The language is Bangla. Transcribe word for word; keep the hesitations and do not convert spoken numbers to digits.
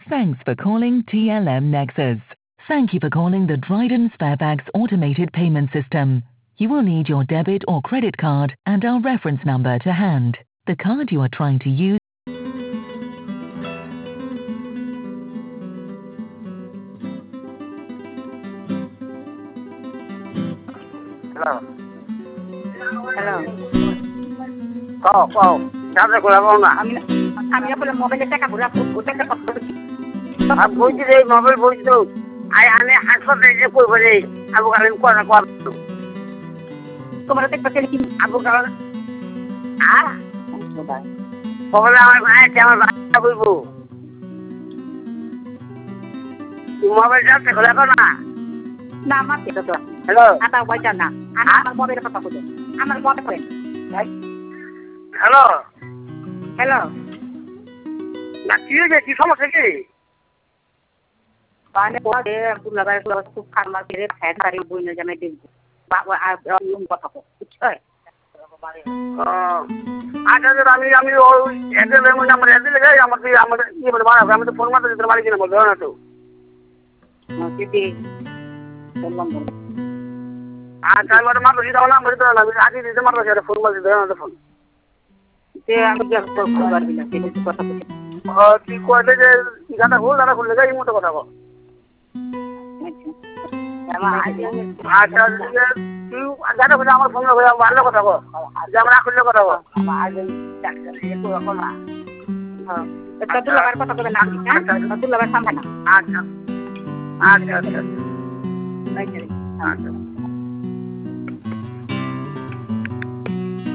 Thanks for calling T L M Nexus. Thank you for calling the Dryden Sparebags automated payment system. You will need your debit or credit card and our reference number to hand. The card you are trying to use. Hello. Hello. Call, call. Sabe qual é a onda? A minha, a minha pela mobile está cabura, o tempo passou. A boite de mobile boite do. Ai, ane haspa de por bole. Abu kalian ko na ko. Como não tem para ser aqui, Abu kalian. Ah? Pokoknya আমার ভাই আমার ভাই বলবো মোবাইল যাচ্ছে খোলা না না আমার এটা তো হ্যালো আটা বইটা না আমার মোবাইলে কথা বলে আমার মনে পড়ে হ্যালো হ্যালো না কি হয়েছে কি সমস্যা কি মানে পরে তুই লাগাই তুই খুব খারাপ করে ফ্যান বাড়ি বই না জামাই দেব বাবা আর কথা কো বুঝছো আচ্ছা আমি আমি ওই এদের নাম্বার এদের লেগে আমাকে আমাদের কি বলে বাড়াবো আমি তো ফোন মারতে দিতে পারি কিনা বলতে না তো দিদি বললাম আচ্ছা আমি ওটা মারতে দিতে না বলতে না আমি আগে দিতে মারতে চাই ফোন মারতে দিতে না ফোন তে আমি যা করতে পারবি না সেই কথা বলে ও তুই কইলে যে গাটা হল দাঁড়া খুললে যাই মতো কথা বল আচ্ছা তুই গাটা খুলে আমার ফোন করে ভালো কথা বল যে আমরা খুললে কথা বল হ্যাঁ এটা তুই লাগার কথা বলে না হ্যাঁ তুই লাগার সামনে না আচ্ছা আচ্ছা আচ্ছা আচ্ছা আচ্ছা